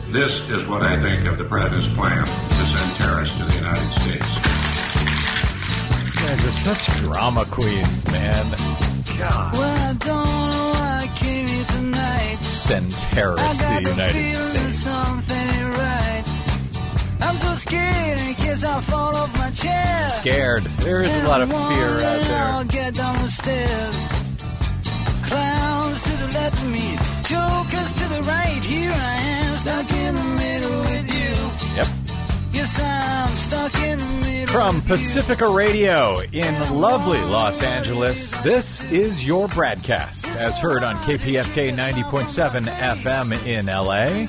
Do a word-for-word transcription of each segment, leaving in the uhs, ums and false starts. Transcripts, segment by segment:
This is what I think of the president's plan to send terrorists to the United States. You guys are such drama queens, man. God. Well, I don't know why I came here tonight. Send terrorists to the United States. Something ain't right. I'm so scared in case I fall off my chair. Scared. There is a lot of fear out there. I'll get down the stairs. Clowns to the left of me, jokers to the right. Here I am, stuck in the middle with you. Yep. Yes, I'm stuck in the middle. From Pacifica Radio in lovely Los Angeles, this is your broadcast, as heard on K P F K ninety point seven F M in L A.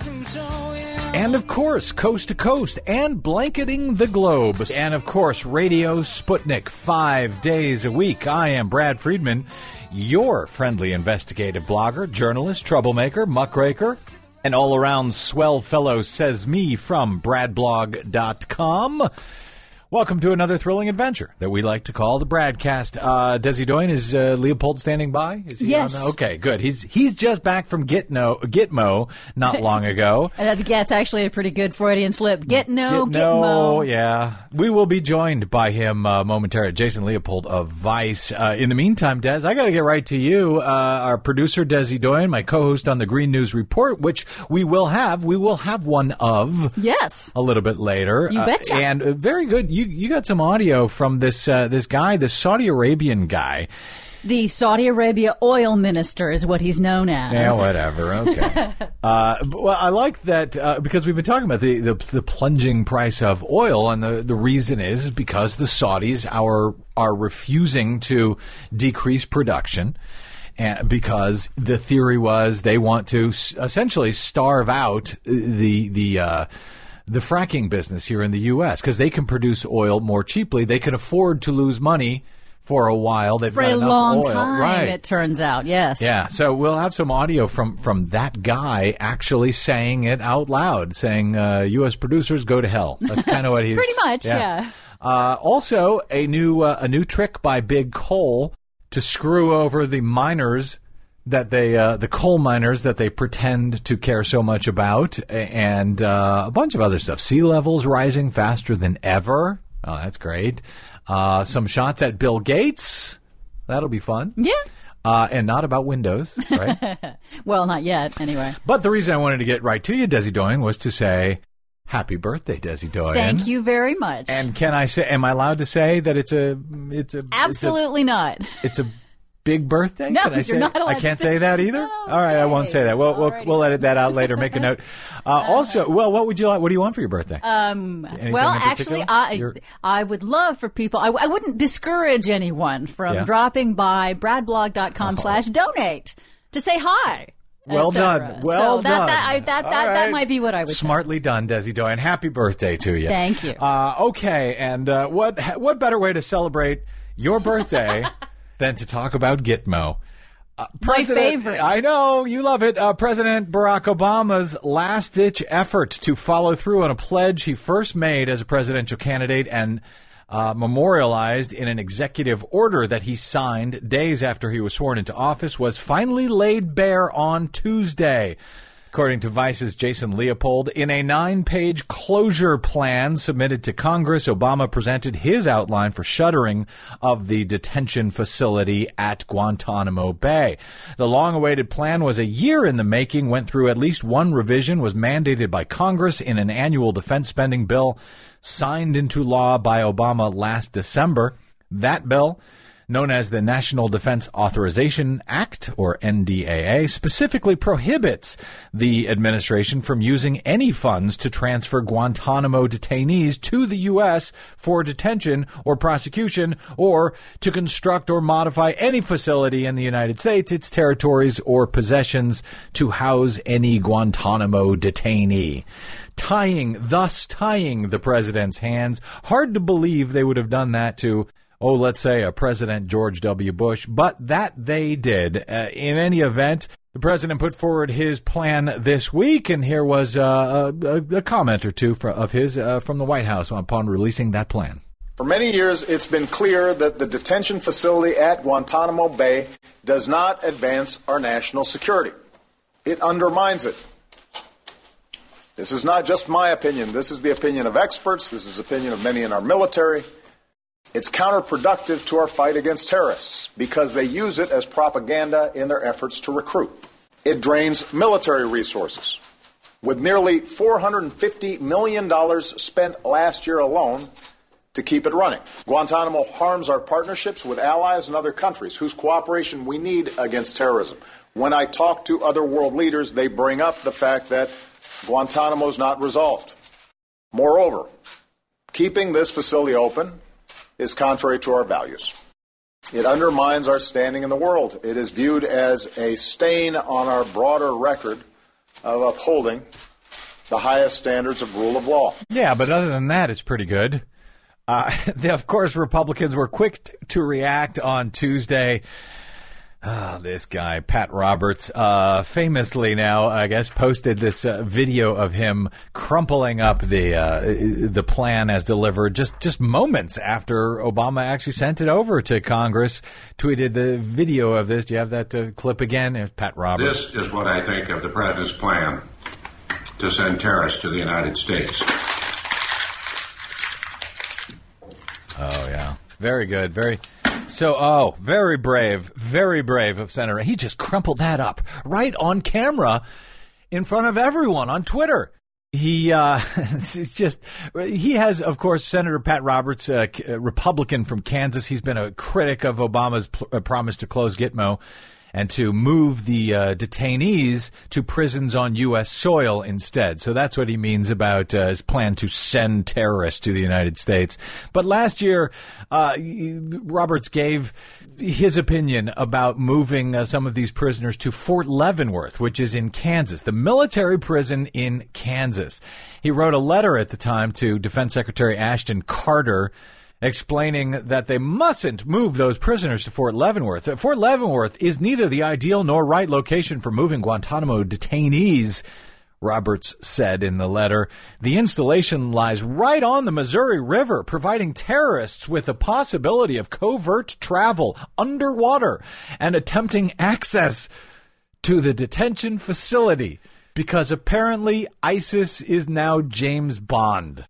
And, of course, coast to coast and blanketing the globe. And, of course, Radio Sputnik five days a week. I am Brad Friedman, your friendly investigative blogger, journalist, troublemaker, muckraker, and all-around swell fellow, says me, from brad blog dot com. Welcome to another thrilling adventure that we like to call the Bradcast. Uh, Desi Doyen, is uh, Leopold standing by? Is he yes. On the, okay, good. He's he's just back from Gitmo, Gitmo not long ago. And that's, that's actually a pretty good Freudian slip. Gitno, Gitmo, Gitmo. Yeah. We will be joined by him uh, momentarily, Jason Leopold of Vice. Uh, in the meantime, Des, I got to get right to you. Uh, our producer, Desi Doyen, my co-host on the Green News Report, which we will have. We will have one of. Yes. A little bit later. You betcha. Uh, and uh, very good. You you got some audio from this uh, this guy, this Saudi Arabian guy. The Saudi Arabia oil minister is what he's known as. Yeah, whatever. Okay. uh, well, I like that uh, because we've been talking about the, the the plunging price of oil, and the, the reason is because the Saudis are are refusing to decrease production. And because the theory was they want to s- essentially starve out the the uh, the fracking business here in the U S because they can produce oil more cheaply. They can afford to lose money for a while. They've for got a enough long oil. time, right. It turns out. Yes. Yeah. So we'll have some audio from from that guy actually saying it out loud, saying uh, U S producers go to hell. That's kind of what he's pretty much. Yeah. yeah. Uh, also, a new uh, a new trick by Big Coal to screw over the miners that they, uh, the coal miners that they pretend to care so much about, and uh, a bunch of other stuff. Sea levels rising faster than ever. Oh, that's great. Uh, some shots at Bill Gates. That'll be fun. Yeah. Uh, and not about Windows, right? Well, not yet, anyway. But the reason I wanted to get right to you, Desi Doyen, was to say happy birthday, Desi Doyen. Thank you very much. And can I say, am I allowed to say that it's a, it's a, absolutely it's a, not. It's a big birthday? No, Can I you're say, not allowed I can't to say, say that either? no, All right, okay. I won't say that. We'll, we'll, we'll edit that out later. Make a note. Uh, also, well, what would you like? What do you want for your birthday? Um, Anything well, in actually, particular? I You're- I would love for people, I, I wouldn't discourage anyone from Yeah. dropping by brad blog dot com Oh. slash donate to say hi. Well et cetera. done. Well so that, done. That, I, that, All that, that right. might be what I would Smartly done, Desi Doyen. Happy birthday to you. Thank you. Uh, okay, and uh, what what better way to celebrate your birthday than to talk about Gitmo? Uh, My favorite. I know, you love it. Uh, President Barack Obama's last-ditch effort to follow through on a pledge he first made as a presidential candidate and uh, memorialized in an executive order that he signed days after he was sworn into office was finally laid bare on Tuesday. According to Vice's Jason Leopold, in a nine-page closure plan submitted to Congress, Obama presented his outline for shuttering of the detention facility at Guantanamo Bay. The long-awaited plan was a year in the making, went through at least one revision, was mandated by Congress in an annual defense spending bill signed into law by Obama last December. That bill, known as the National Defense Authorization Act, or N D A A, specifically prohibits the administration from using any funds to transfer Guantanamo detainees to the U S for detention or prosecution, or to construct or modify any facility in the United States, its territories, or possessions to house any Guantanamo detainee. Tying, thus tying the president's hands. Hard to believe they would have done that to oh, let's say a President George W. Bush, but that they did. Uh, in any event, the president put forward his plan this week, and here was uh, a, a comment or two for, of his uh, from the White House upon releasing that plan. For many years, it's been clear that the detention facility at Guantanamo Bay does not advance our national security. It undermines it. This is not just my opinion. This is the opinion of experts. This is the opinion of many in our military. It's counterproductive to our fight against terrorists because they use it as propaganda in their efforts to recruit. It drains military resources. With nearly four hundred fifty million dollars spent last year alone to keep it running. Guantanamo harms our partnerships with allies and other countries whose cooperation we need against terrorism. When I talk to other world leaders, they bring up the fact that Guantanamo is not resolved. Moreover, keeping this facility open is contrary to our values. It undermines our standing in the world. It is viewed as a stain on our broader record of upholding the highest standards of rule of law. Yeah, but other than that, it's pretty good. Uh, the, of course, Republicans were quick t- to react on Tuesday. Oh, this guy, Pat Roberts, uh, famously now, I guess, posted this uh, video of him crumpling up the uh, the plan as delivered just, just moments after Obama actually sent it over to Congress, tweeted the video of this. Do you have that uh, clip again? It's Pat Roberts. This is what I think of the president's plan to send terrorists to the United States. Oh, yeah. Very good. Very... So, oh, very brave, very brave of Senator. He just crumpled that up right on camera in front of everyone on Twitter. He, uh, it's just, he has, of course, Senator Pat Roberts, a Republican from Kansas. He's been a critic of Obama's pl- promise to close Gitmo and to move the uh, detainees to prisons on U S soil instead. So that's what he means about uh, his plan to send terrorists to the United States. But last year, uh, Roberts gave his opinion about moving uh, some of these prisoners to Fort Leavenworth, which is in Kansas, the military prison in Kansas. He wrote a letter at the time to Defense Secretary Ashton Carter, explaining that they mustn't move those prisoners to Fort Leavenworth. Fort Leavenworth is neither the ideal nor right location for moving Guantanamo detainees, Roberts said in the letter. The installation lies right on the Missouri River, providing terrorists with the possibility of covert travel underwater and attempting access to the detention facility, because apparently ISIS is now James Bond.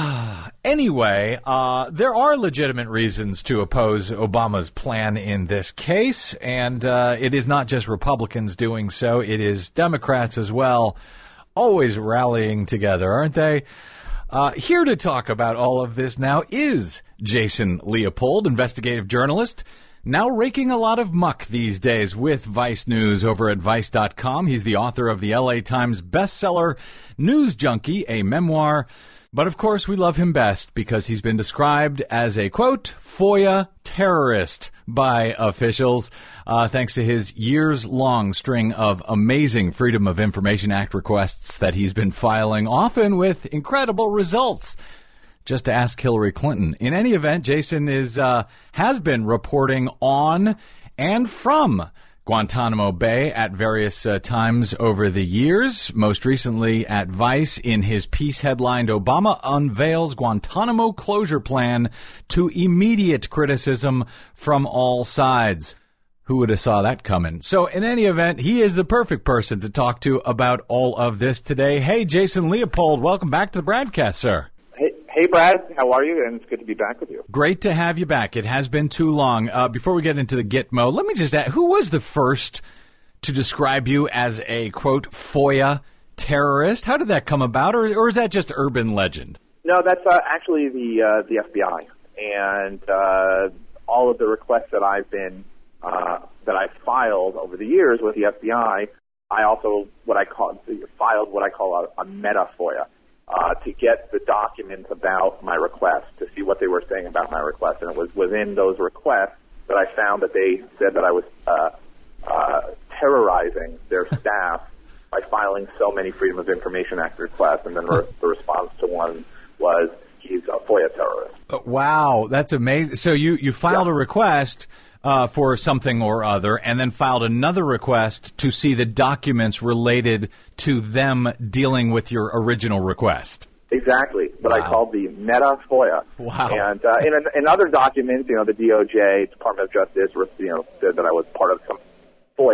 Anyway, uh, there are legitimate reasons to oppose Obama's plan in this case, and uh, it is not just Republicans doing so. It is Democrats as well, always rallying together, aren't they? Uh, here to talk about all of this now is Jason Leopold, investigative journalist, now raking a lot of muck these days with Vice News over at vice dot com. He's the author of the L A Times bestseller News Junkie, a memoir. But, of course, we love him best because he's been described as a, quote, FOIA terrorist by officials, uh, thanks to his years-long string of amazing Freedom of Information Act requests that he's been filing, often with incredible results. Just to ask Hillary Clinton. In any event, Jason is uh, has been reporting on and from Guantanamo Bay at various uh, times over the years, most recently at Vice in his piece headlined, Obama Unveils Guantanamo Closure Plan to Immediate Criticism from All Sides. Who would have saw that coming? So in any event, he is the perfect person to talk to about all of this today. Hey, Jason Leopold, welcome back to the broadcast, sir. Hey, Brad, how are you? And it's good to be back with you. Great to have you back. It has been too long. Uh, before we get into the Gitmo, let me just ask, who was the first to describe you as a, quote, FOIA terrorist? How did that come about, or, or is that just urban legend? No, that's uh, actually the uh, the F B I. And uh, all of the requests that I've been, uh, that I've filed over the years with the F B I, I also, what I call, filed what I call a, a meta FOIA. Uh, to get the documents about my request, to see what they were saying about my request. And it was within those requests that I found that they said that I was uh, uh, terrorizing their staff by filing so many Freedom of Information Act requests. And then re- the response to one was, he's a FOIA terrorist. Wow, that's amazing. So you, you filed yeah. a request uh, for something or other, and then filed another request to see the documents related to them dealing with your original request. Exactly, but wow. I called the Meta FOIA. Wow. And uh, in, in other documents, you know, the D O J, Department of Justice, you know, said that I was part of some FOIA posse.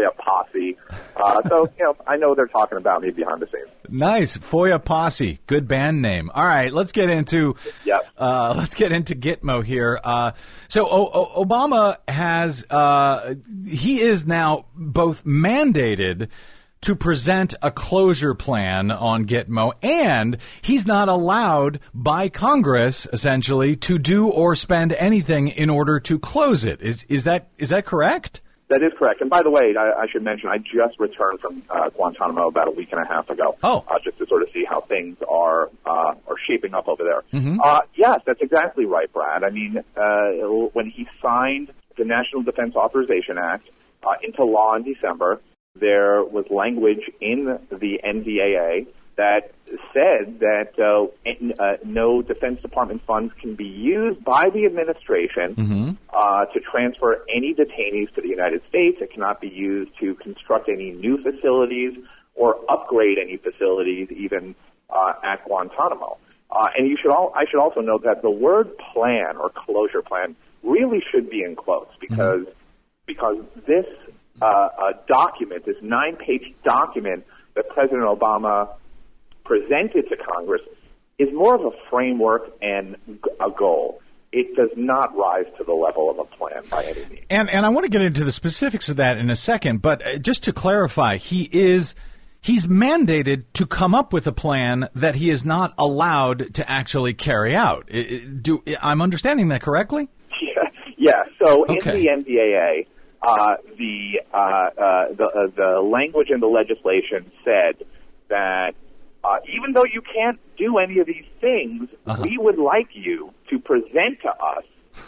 Posse. Uh, so, you know, I know they're talking about me behind the scenes. Nice. FOIA Posse. Good band name. All right, let's get into Yep. uh, let's get into Gitmo here. Uh, so o- o- Obama has uh, he is now both mandated to present a closure plan on Gitmo, and he's not allowed by Congress, essentially, to do or spend anything in order to close it. Is is that is that correct? That is correct. And by the way, I, I should mention, I just returned from uh, Guantanamo about a week and a half ago. Oh. Uh, just to sort of see how things are uh, are shaping up over there. Mm-hmm. Uh, yes, that's exactly right, Brad. I mean, uh, when he signed the National Defense Authorization Act uh, into law in December, there was language in the N D A A that said that uh, in, uh, no Defense Department funds can be used by the administration Mm-hmm. uh, to transfer any detainees to the United States. It cannot be used to construct any new facilities or upgrade any facilities, even uh, at Guantanamo. Uh, and you should all, I should also note that the word plan or closure plan really should be in quotes because mm-hmm. because this uh, uh, document, this nine-page document that President Obama presented to Congress, is more of a framework and a goal. It does not rise to the level of a plan by any means. And and I want to get into the specifics of that in a second, but just to clarify, he is he's mandated to come up with a plan that he is not allowed to actually carry out. Do I'm understanding that correctly? Yeah. Yeah. So Okay. in the N D A A, uh, the uh, uh, the uh, the language in the legislation said that uh, even though you can't do any of these things, Uh-huh. we would like you to present to us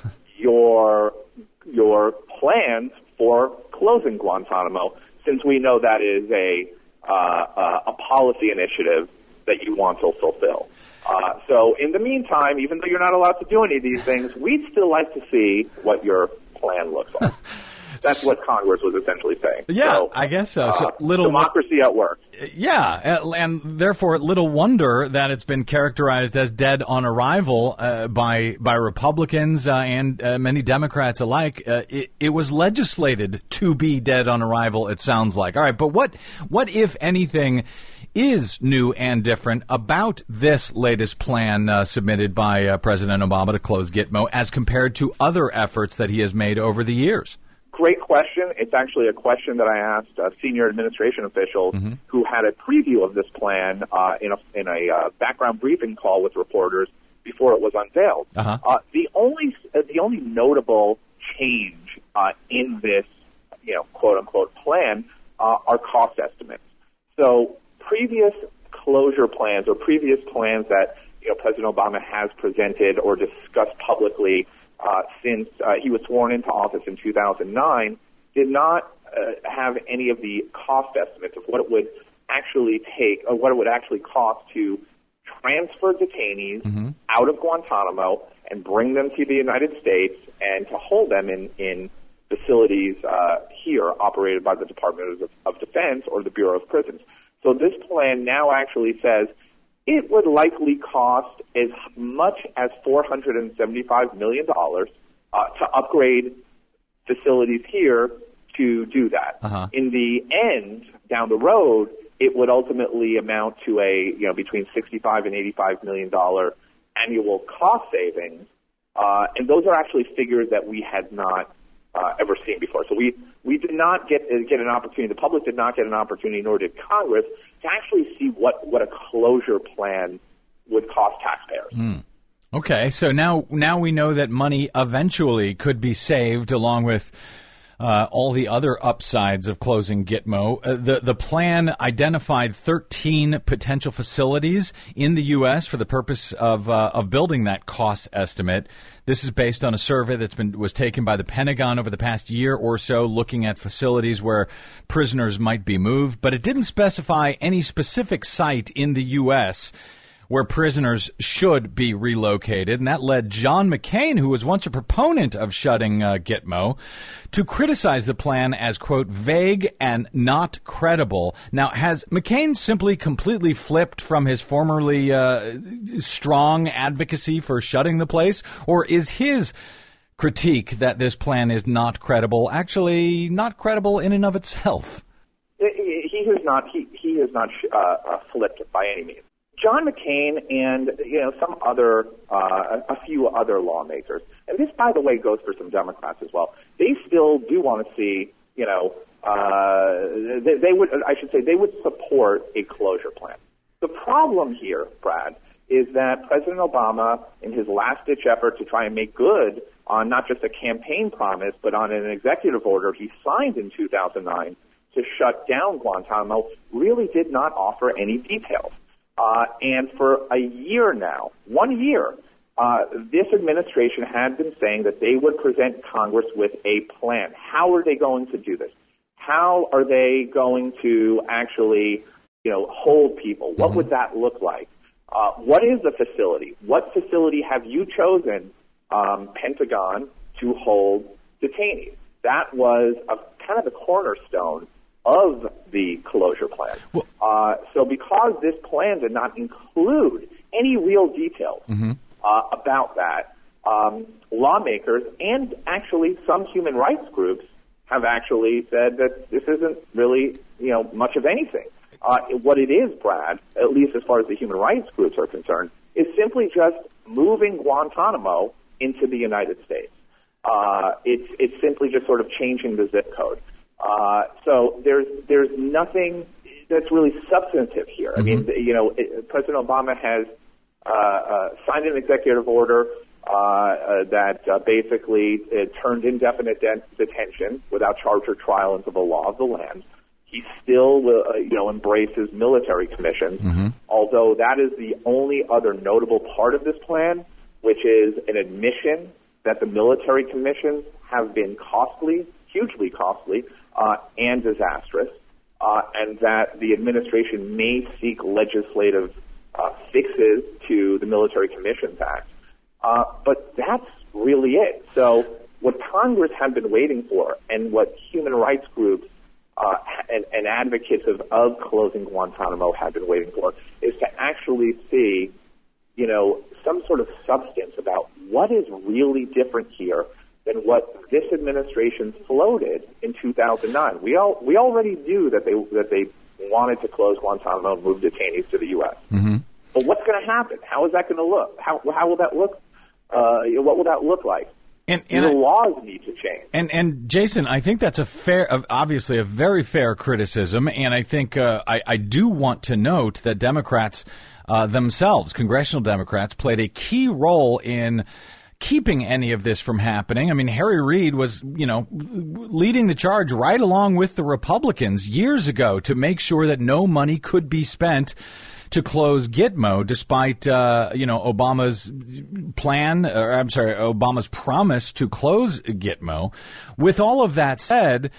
your your plans for closing Guantanamo, since we know that is a uh, uh, a policy initiative that you want to fulfill. Uh, so in the meantime, even though you're not allowed to do any of these things, we'd still like to see what your plan looks like. That's what Congress was essentially saying. Yeah, so, I guess so. So uh, little democracy at work. Yeah, and therefore little wonder that it's been characterized as dead on arrival uh, by by Republicans uh, and uh, many Democrats alike. Uh, it, it was legislated to be dead on arrival, it sounds like. All right, but what what if anything is new and different about this latest plan uh, submitted by uh, President Obama to close Gitmo as compared to other efforts that he has made over the years? Great question. It's actually a question that I asked uh, senior administration officials Mm-hmm. who had a preview of this plan uh, in a, in a uh, background briefing call with reporters before it was unveiled. Uh-huh. Uh, the only uh, the only notable change uh, in this, you know, quote unquote plan uh, are cost estimates. So previous closure plans or previous plans that you know President Obama has presented or discussed publicly Uh, since uh, he was sworn into office in two thousand nine, did not uh, have any of the cost estimates of what it would actually take, or what it would actually cost to transfer detainees Mm-hmm. out of Guantanamo and bring them to the United States and to hold them in, in facilities uh, here operated by the Department of, of Defense or the Bureau of Prisons. So this plan now actually says it would likely cost as much as four hundred seventy-five million dollars uh, to upgrade facilities here to do that. Uh-huh. In the end, down the road, it would ultimately amount to a, you know, between sixty-five and eighty-five million dollars annual cost savings. Uh, and those are actually figures that we had not uh, ever seen before. So we, we did not get, uh, get an opportunity, the public did not get an opportunity, nor did Congress, to actually see what, what a closure plan would cost taxpayers. Mm. Okay, so now now we know that money eventually could be saved along with uh, all the other upsides of closing Gitmo. Uh, the the plan identified thirteen potential facilities in the U S for the purpose of uh, of building that cost estimate. This is based on a survey that's been was taken by the Pentagon over the past year or so, looking at facilities where prisoners might be moved, but it didn't specify any specific site in the U S where prisoners should be relocated, and that led John McCain, who was once a proponent of shutting uh, Gitmo, to criticize the plan as, quote, vague and not credible. Now, has McCain simply completely flipped from his formerly uh, strong advocacy for shutting the place, or is his critique that this plan is not credible actually not credible in and of itself? He has not. He he has not uh, uh, flipped by any means. John McCain and you know some other, uh, a few other lawmakers, and this, by the way, goes for some Democrats as well. They still do want to see, you know, uh, they, they would. I should say they would support a closure plan. The problem here, Brad, is that President Obama, in his last-ditch effort to try and make good on not just a campaign promise, but on an executive order he signed in two thousand nine to shut down Guantanamo, really did not offer any details. Uh, and for a year now, one year, uh, this administration had been saying that they would present Congress with a plan. How are they going to do this? How are they going to actually, you know, hold people? What would that look like? Uh, what is the facility? What facility have you chosen, um, Pentagon, to hold detainees? That was a kind of the cornerstone of the closure plan. Well, uh, so because this plan did not include any real details mm-hmm. uh, about that, um, lawmakers and actually some human rights groups have actually said that this isn't really, you know, much of anything. Uh, what it is, Brad, at least as far as the human rights groups are concerned, is simply just moving Guantanamo into the United States. Uh, it's it's simply just sort of changing the zip code. Uh, so there's there's nothing that's really substantive here. I mean, you know, it, President Obama has uh, uh, signed an executive order uh, uh, that uh, basically uh, turned indefinite de- detention without charge or trial into the law of the land. He still, uh, you know, embraces military commissions, mm-hmm. although that is the only other notable part of this plan, which is an admission that the military commissions have been costly, hugely costly, uh, and disastrous, uh, and that the administration may seek legislative uh, fixes to the Military Commissions Act. Uh, but that's really it. So what Congress had been waiting for, and what human rights groups uh, and, and advocates of, of closing Guantanamo had been waiting for, is to actually see, you know, some sort of substance about what is really different here than what this administration floated in two thousand nine. We all we already knew that they that they wanted to close Guantanamo and move detainees to the U S Mm-hmm. But what's going to happen? How is that going to look? How how will that look? Uh, what will that look like? And, and the I, laws need to change. And and Jason, I think that's a fair, obviously a very fair criticism, and I think uh, I, I do want to note that Democrats uh, themselves, congressional Democrats, played a key role in keeping any of this from happening. I mean, Harry Reid was, you know, leading the charge right along with the Republicans years ago to make sure that no money could be spent to close Gitmo, despite, uh, you know, Obama's plan, or I'm sorry, Obama's promise to close Gitmo. With all of that said,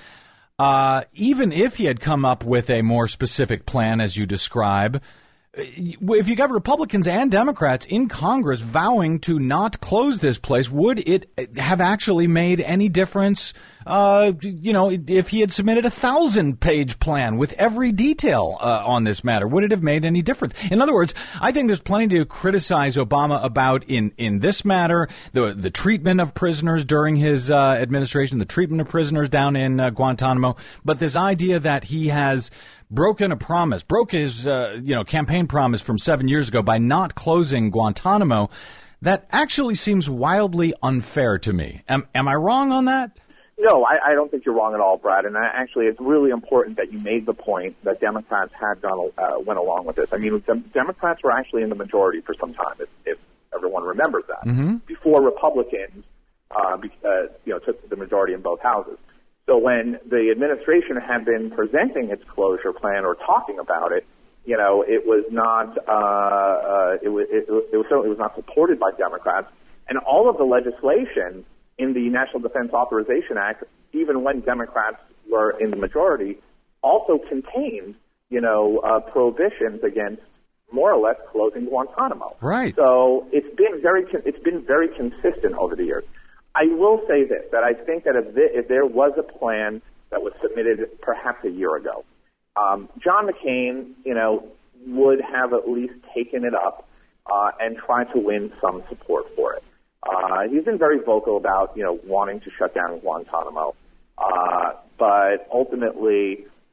uh, even if he had come up with a more specific plan, as you describe, if you got Republicans and Democrats in Congress vowing to not close this place, would it have actually made any difference, uh, you know, if he had submitted a thousand-page plan with every detail uh, on this matter? Would it have made any difference? In other words, I think there's plenty to criticize Obama about in, in this matter, the the treatment of prisoners during his uh, administration, the treatment of prisoners down in uh, Guantanamo, but this idea that he has broken a promise, broke his, uh, you know, campaign promise from seven years ago by not closing Guantanamo, that actually seems wildly unfair to me. Am, am I wrong on that? No, I, I don't think you're wrong at all, Brad. And I, actually, it's really important that you made the point that Democrats had gone, uh, went along with this. I mean, the Democrats were actually in the majority for some time, if, if everyone remembers that, mm-hmm. before Republicans, uh, be, uh, you know, took the majority in both houses. So when the administration had been presenting its closure plan or talking about it, you know, it was not, uh, uh, it was, it, it was certainly was not supported by Democrats. And all of the legislation in the National Defense Authorization Act, even when Democrats were in the majority, also contained, you know, uh, prohibitions against more or less closing Guantanamo. Right. So it's been very, it's been very consistent over the years. I will say this, that I think that if, this, if there was a plan that was submitted perhaps a year ago, um, John McCain, you know, would have at least taken it up uh, and tried to win some support for it. Uh, he's been very vocal about, you know, wanting to shut down Guantanamo. Uh, but ultimately,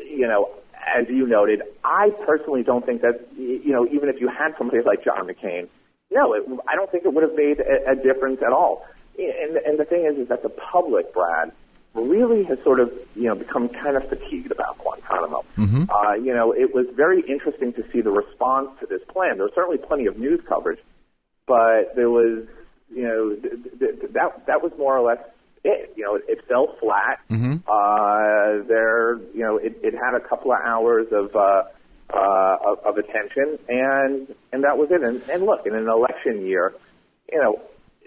you know, as you noted, I personally don't think that, you know, even if you had somebody like John McCain, no, it, I don't think it would have made a, a difference at all. And, and the thing is, is that the public, Brad, really has sort of, you know, become kind of fatigued about Guantanamo. Mm-hmm. Uh, you know, it was very interesting to see the response to this plan. There was certainly plenty of news coverage, but there was, you know, th- th- that that was more or less it. You know, it, it fell flat. Mm-hmm. Uh, there, you know, it, it had a couple of hours of, uh, uh, of of attention, and and that was it. And, and look, in an election year, you know,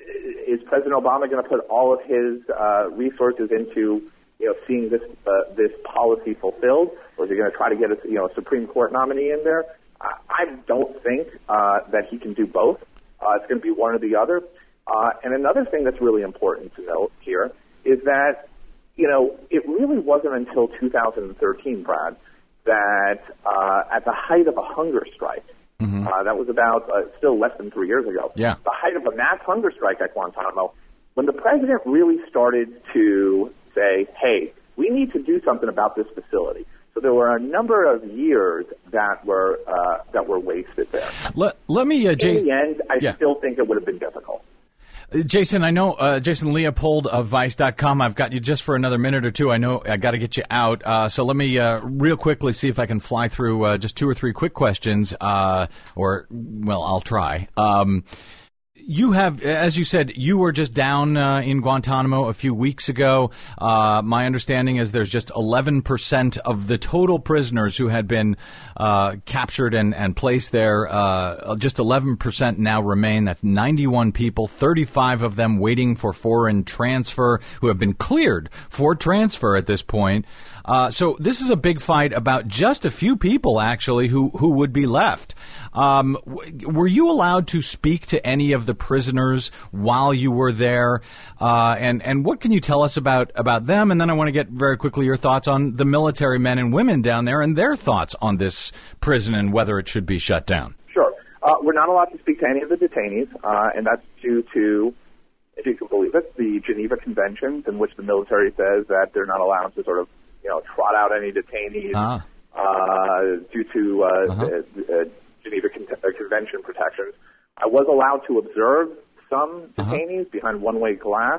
is President Obama going to put all of his uh, resources into, you know, seeing this uh, this policy fulfilled, or is he going to try to get a, you know, a Supreme Court nominee in there? I, I don't think uh, that he can do both. Uh, it's going to be one or the other. Uh, and another thing that's really important to note here is that, you know, it really wasn't until two thousand thirteen, Brad, that uh, at the height of a hunger strike, mm-hmm. uh, that was about uh, still less than three years ago, yeah. the height of a mass hunger strike at Guantanamo, when the president really started to say, hey, we need to do something about this facility. So there were a number of years that were uh, that were wasted there. Let, let me, uh, Jason. In the end, I yeah. still think it would have been difficult. Jason, I know, uh, Jason Leopold of Vice dot com, I've got you just for another minute or two. I know I got to get you out. Uh, so let me uh, real quickly see if I can fly through uh, just two or three quick questions, uh, or, well, I'll try. Um, you have, as you said, you were just down uh, in Guantanamo a few weeks ago. Uh, my understanding is there's just eleven percent of the total prisoners who had been uh, captured and, and placed there. Uh, just eleven percent now remain. That's ninety-one people, thirty-five of them waiting for foreign transfer, who have been cleared for transfer at this point. Uh, so this is a big fight about just a few people, actually, who, who would be left. Um, w- were you allowed to speak to any of the prisoners while you were there? Uh, and, and what can you tell us about, about them? And then I want to get very quickly your thoughts on the military men and women down there and their thoughts on this prison and whether it should be shut down. Sure. Uh, we're not allowed to speak to any of the detainees, uh, and that's due to, if you can believe it, the Geneva Conventions, in which the military says that they're not allowed to sort of, you know, trot out any detainees ah. uh, due to uh, uh-huh. uh, uh, Geneva Con- uh, Convention protections. I was allowed to observe some detainees uh-huh. behind one-way glass.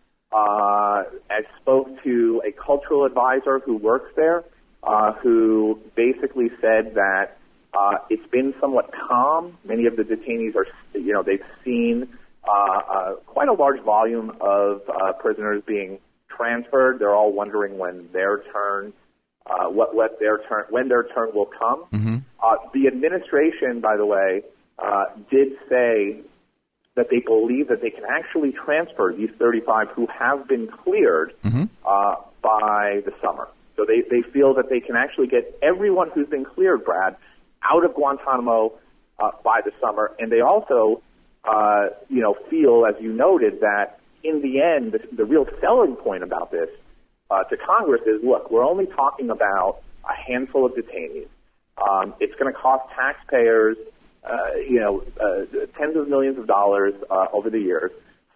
Uh, I spoke to a cultural advisor who works there, uh, who basically said that uh, it's been somewhat calm. Many of the detainees are, you know, they've seen uh, uh, quite a large volume of uh, prisoners being transferred. They're all wondering when their turn, uh, what what their turn, when their turn will come. Mm-hmm. Uh, the administration, by the way, uh, did say that they believe that they can actually transfer these thirty-five who have been cleared mm-hmm. uh, by the summer. So they, they feel that they can actually get everyone who's been cleared, Brad, out of Guantanamo uh, by the summer. And they also, uh, you know, feel, as you noted, that in the end, the, the real selling point about this uh, to Congress is, look, we're only talking about a handful of detainees. Um, it's going to cost taxpayers, uh, you know, uh, tens of millions of dollars uh, over the years.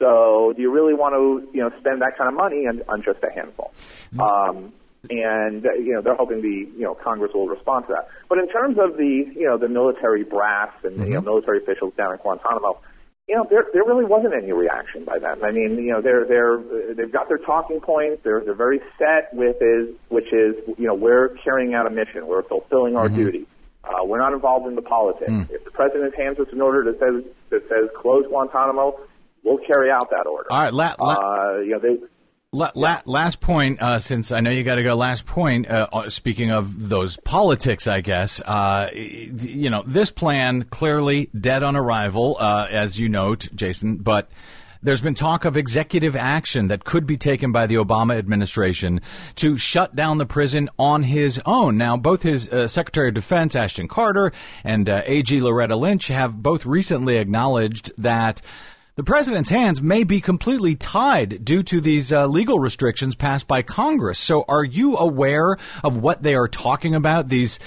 So do you really want to, you know, spend that kind of money on, on just a handful? Um, and, uh, you know, they're hoping the, you know, Congress will respond to that. But in terms of the, you know, the military brass and, mm-hmm. you know, military officials down in Guantanamo, you know, there there really wasn't any reaction by them. I mean, you know, they're they're they've got their talking points. They're they're very set with is which is, you know, we're carrying out a mission. We're fulfilling our mm-hmm. duty. Uh, we're not involved in the politics. Mm. If the president hands us an order that says that says close Guantanamo, we'll carry out that order. All right, la- la- uh, you know, they. La- la- last point, uh, since I know you got to go. Last point. Uh, speaking of those politics, I guess uh, you know this plan clearly dead on arrival, uh, as you note, Jason. But there's been talk of executive action that could be taken by the Obama administration to shut down the prison on his own. Now, both his uh, Secretary of Defense, Ashton Carter, and uh, A G Loretta Lynch have both recently acknowledged that the president's hands may be completely tied due to these uh, legal restrictions passed by Congress. So are you aware of what they are talking about, these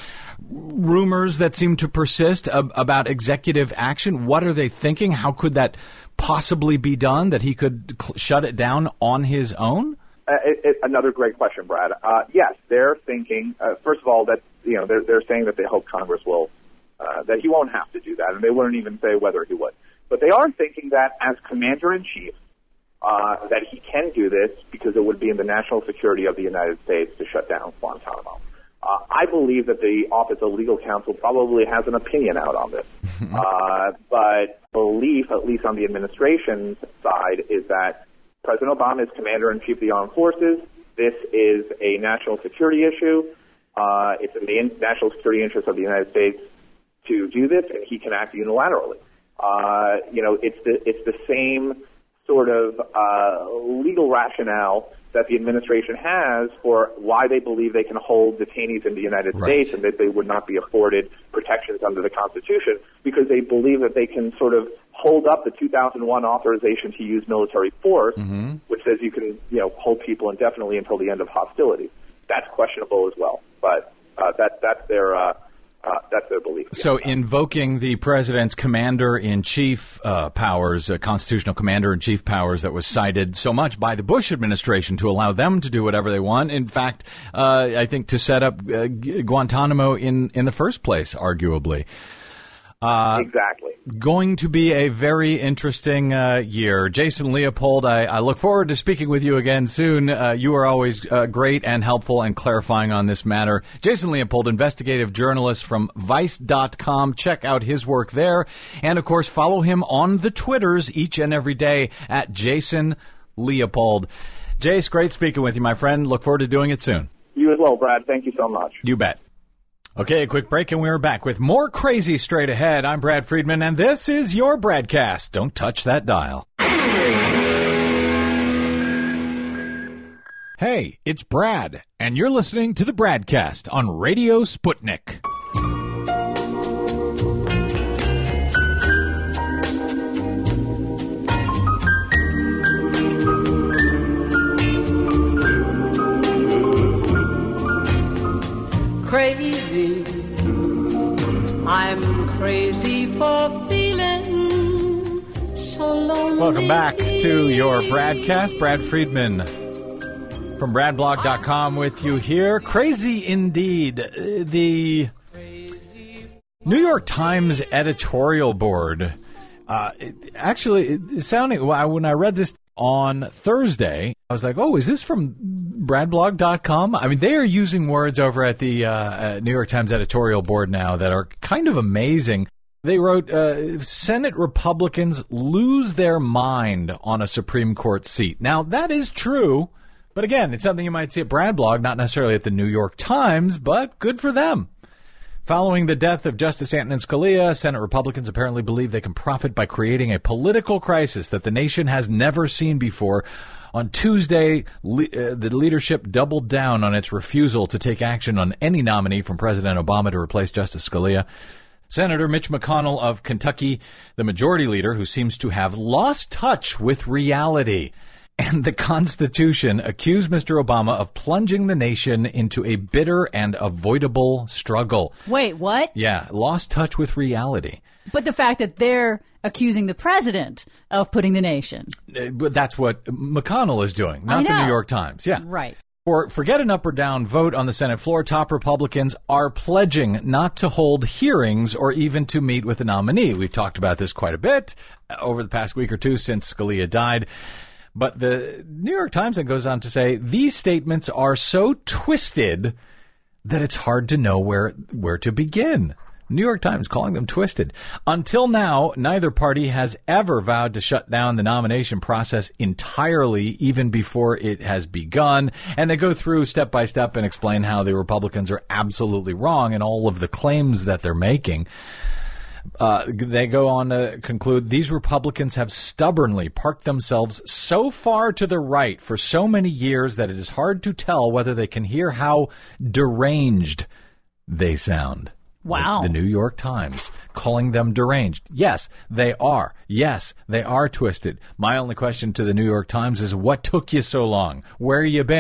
rumors that seem to persist ab- about executive action? What are they thinking? How could that possibly be done, that he could cl- shut it down on his own? Uh, it, it, another great question, Brad. Uh, yes, they're thinking, uh, first of all, that, you know, they're, they're saying that they hope Congress will, uh, that he won't have to do that, and they wouldn't even say whether he would. But they are thinking that as commander-in-chief, uh, that he can do this because it would be in the national security of the United States to shut down Guantanamo. Uh, I believe that the Office of Legal Counsel probably has an opinion out on this. uh, but belief, at least on the administration's side, is that President Obama is Commander-in-Chief of the Armed Forces. This is a national security issue. Uh, it's in the in- national security interest of the United States to do this, and he can act unilaterally. Uh, you know, it's the it's the same sort of uh, legal rationale that the administration has for why they believe they can hold detainees in the United Right. States and that they would not be afforded protections under the Constitution, because they believe that they can sort of hold up the two thousand one authorization to use military force, Mm-hmm. which says you can, you know, hold people indefinitely until the end of hostilities. That's questionable as well, but uh, that that's their uh, uh, that's their belief. So invoking the president's commander-in-chief uh, powers, uh, constitutional commander-in-chief powers that was cited so much by the Bush administration to allow them to do whatever they want. In fact, uh, I think to set up uh, Guantanamo in, in the first place, arguably. Uh, Exactly. Going to be a very interesting uh, year. Jason Leopold, I, I look forward to speaking with you again soon. Uh, you are always uh, great and helpful and clarifying on this matter. Jason Leopold, investigative journalist from Vice dot com. Check out his work there. And, of course, follow him on the Twitters each and every day at Jason Leopold. Jace, great speaking with you, my friend. Look forward to doing it soon. You as well, Brad. Thank you so much. You bet. Okay, a quick break, and we're back with more crazy straight ahead. I'm Brad Friedman, and this is your Bradcast. Don't touch that dial. Hey, it's Brad, and you're listening to the Bradcast on Radio Sputnik. Crazy, I'm crazy for feeling so lonely. Welcome back to your Bradcast. Brad Friedman from brad blog dot com with you here. Crazy indeed. Uh, The New York Times editorial board, uh, it, actually, it, it sounded, when I read this on Thursday, I was like, oh, is this from brad blog dot com? I mean, they are using words over at the uh, uh, New York Times editorial board now that are kind of amazing. They wrote, uh, Senate Republicans lose their mind on a Supreme Court seat. Now, that is true, but again, it's something you might see at Bradblog, not necessarily at the New York Times, but good for them. Following the death of Justice Antonin Scalia, Senate Republicans apparently believe they can profit by creating a political crisis that the nation has never seen before. On Tuesday, le- uh, the leadership doubled down on its refusal to take action on any nominee from President Obama to replace Justice Scalia. Senator Mitch McConnell of Kentucky, the majority leader who seems to have lost touch with reality and the Constitution, accused Mister Obama of plunging the nation into a bitter and avoidable struggle. Wait, what? Yeah, lost touch with reality. But the fact that they're accusing the president of putting the nation. Uh, But that's what McConnell is doing, I not the know. New York Times. Yeah. Right. For forget an up or down vote on the Senate floor, top Republicans are pledging not to hold hearings or even to meet with the nominee. We've talked about this quite a bit over the past week or two since Scalia died. But the New York Times then goes on to say these statements are so twisted that it's hard to know where where to begin. New York Times calling them twisted. Until now, neither party has ever vowed to shut down the nomination process entirely, even before it has begun. And they go through step by step and explain how the Republicans are absolutely wrong in all of the claims that they're making. Uh, they go on to conclude, these Republicans have stubbornly parked themselves so far to the right for so many years that it is hard to tell whether they can hear how deranged they sound. Wow. The, the New York Times calling them deranged. Yes, they are. Yes, they are twisted. My only question to the New York Times is, what took you so long? Where you been?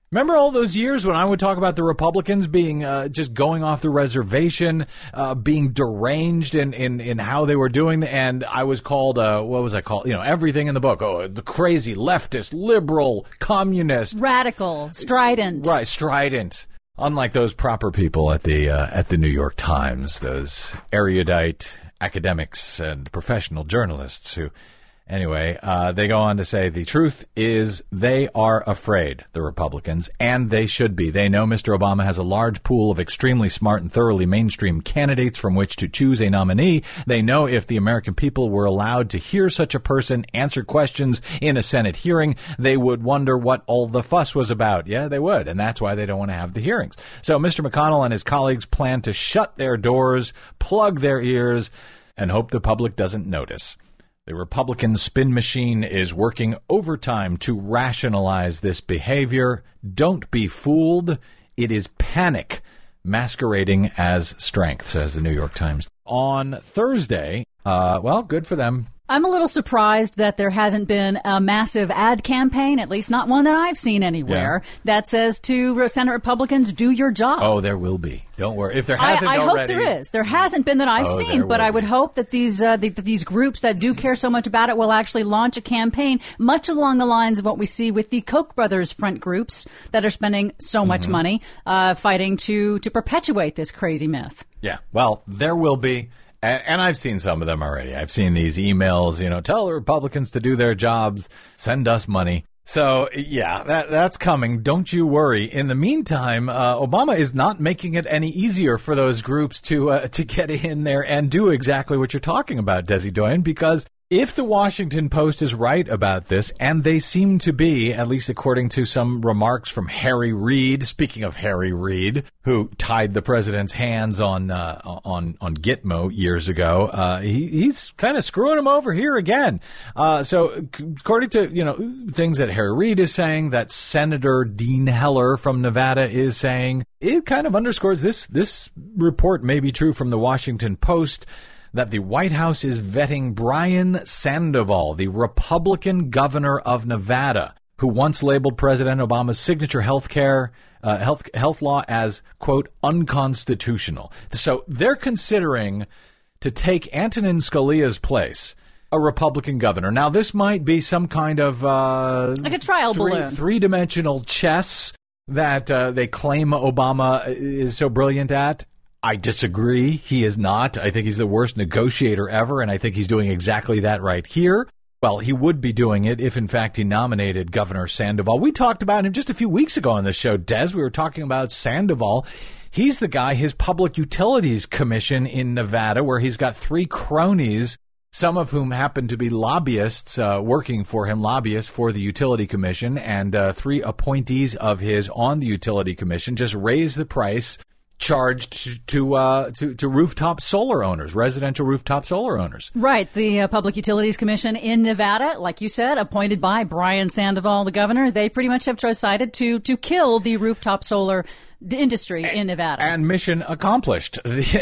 Remember all those years when I would talk about the Republicans being uh, just going off the reservation, uh, being deranged in, in, in how they were doing, and I was called, uh, what was I called? You know, everything in the book. Oh, the crazy leftist, liberal, communist. Radical, strident. Right, strident. Unlike those proper people at the uh, at the New York Times, those erudite academics and professional journalists who... Anyway, uh, they go on to say the truth is they are afraid, the Republicans, and they should be. They know Mister Obama has a large pool of extremely smart and thoroughly mainstream candidates from which to choose a nominee. They know if the American people were allowed to hear such a person answer questions in a Senate hearing, they would wonder what all the fuss was about. Yeah, they would, and that's why they don't want to have the hearings. So Mister McConnell and his colleagues plan to shut their doors, plug their ears, and hope the public doesn't notice. The Republican spin machine is working overtime to rationalize this behavior. Don't be fooled. It is panic masquerading as strength, says the New York Times. On Thursday, uh, well, good for them. I'm a little surprised that there hasn't been a massive ad campaign, at least not one that I've seen anywhere, yeah. that says to Senate Republicans, do your job. Oh, there will be. Don't worry. If there hasn't I, I already. hope there is. There hasn't been that I've oh, seen, but I would be. hope that these uh, the, that these groups that do care so much about it will actually launch a campaign, much along the lines of what we see with the Koch brothers front groups that are spending so much mm-hmm. money uh, fighting to, to perpetuate this crazy myth. Yeah, well, there will be. And, and I've seen some of them already. I've seen these emails, you know, tell the Republicans to do their jobs, send us money. So, yeah, that that's coming. Don't you worry. In the meantime, uh, Obama is not making it any easier for those groups to uh, to get in there and do exactly what you're talking about, Desi Doyen, because if the Washington Post is right about this, and they seem to be, at least according to some remarks from Harry Reid, speaking of Harry Reid, who tied the president's hands on uh, on on Gitmo years ago, uh, he, he's kind of screwing him over here again. Uh, so, according to you know things that Harry Reid is saying, that Senator Dean Heller from Nevada is saying, it kind of underscores this. This report may be true from the Washington Post, that the White House is vetting Brian Sandoval, the Republican governor of Nevada, who once labeled President Obama's signature health care, uh, health, health law as, quote, unconstitutional. So they're considering to take Antonin Scalia's place, a Republican governor. Now, this might be some kind of uh, like a trial three, balloon, three-dimensional chess that uh, they claim Obama is so brilliant at. I disagree. He is not. I think he's the worst negotiator ever, and I think he's doing exactly that right here. Well, he would be doing it if, in fact, he nominated Governor Sandoval. We talked about him just a few weeks ago on this show, Des. We were talking about Sandoval. He's the guy, his Public Utilities Commission in Nevada, where he's got three cronies, some of whom happen to be lobbyists uh, working for him, lobbyists for the Utility Commission, and uh, three appointees of his on the Utility Commission just raise the price charged to uh, to to rooftop solar owners, residential rooftop solar owners. Right. The uh, Public Utilities Commission in Nevada, like you said, appointed by Brian Sandoval, the governor, they pretty much have decided to to kill the rooftop solar industry in Nevada. And mission accomplished.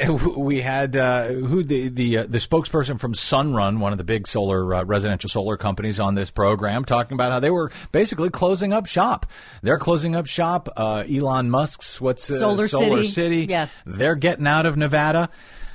We had uh, who the the uh, the spokesperson from Sunrun, one of the big solar uh, residential solar companies, on this program, talking about how they were basically closing up shop. They're closing up shop. Uh, Elon Musk's what's uh, Solar, Solar City. City. Yeah, they're getting out of Nevada.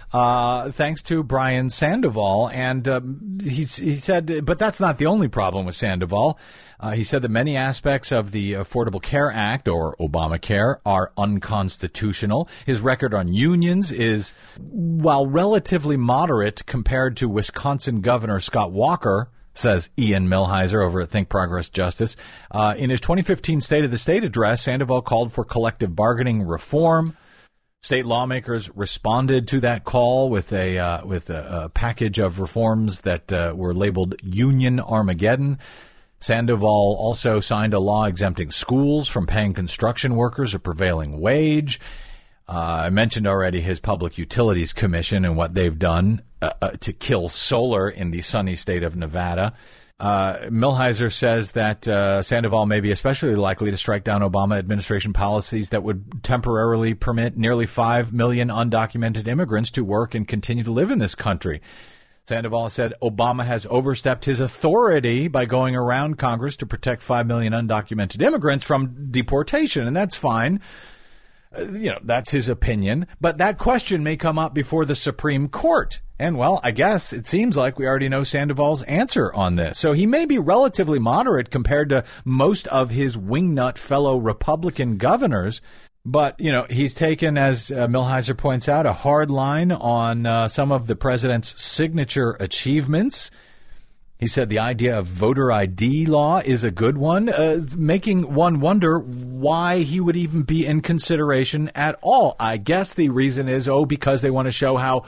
Uh, thanks to Brian Sandoval. And uh, he, he said, but that's not the only problem with Sandoval. Uh, he said that many aspects of the Affordable Care Act, or Obamacare, are unconstitutional. His record on unions is, while relatively moderate compared to Wisconsin Governor Scott Walker, says Ian Millhiser over at Think Progress Justice. Uh, in his twenty fifteen State of the State address, Sandoval called for collective bargaining reform. State lawmakers responded to that call with a uh, with a, a package of reforms that uh, were labeled Union Armageddon. Sandoval also signed a law exempting schools from paying construction workers a prevailing wage. Uh, I mentioned already his Public Utilities Commission and what they've done uh, uh, to kill solar in the sunny state of Nevada. Uh, Millhiser says that uh, Sandoval may be especially likely to strike down Obama administration policies that would temporarily permit nearly five million undocumented immigrants to work and continue to live in this country. Sandoval said Obama has overstepped his authority by going around Congress to protect five million undocumented immigrants from deportation, and that's fine. Uh, you know, that's his opinion. But that question may come up before the Supreme Court. And, well, I guess it seems like we already know Sandoval's answer on this. So he may be relatively moderate compared to most of his wingnut fellow Republican governors. But, you know, he's taken, as uh, Millhiser points out, a hard line on uh, some of the president's signature achievements. He said the idea of voter I D law is a good one, uh, making one wonder why he would even be in consideration at all. I guess the reason is, oh, because they want to show how,